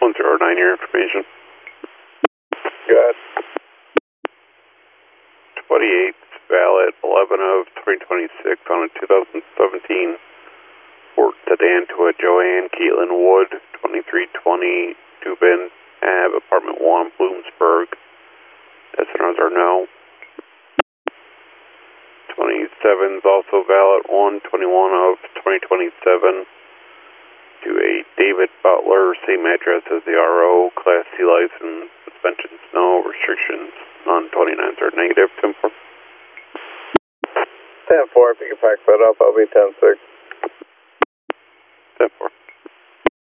109, your information. Good. 28, valid 11 of 2026 on a 2017 Ford sedan to a Joanne Caitlin Wood, 2320 Dubin Ave, apartment 1, Bloomsburg. SNRs are no. 27 is also valid 121 of 2027 to a David Butler, same address as the RO, Class C license, suspensions no, restrictions none, 29s are negative. 10-4. 10-4, if you can pack that up, I'll be 10-6.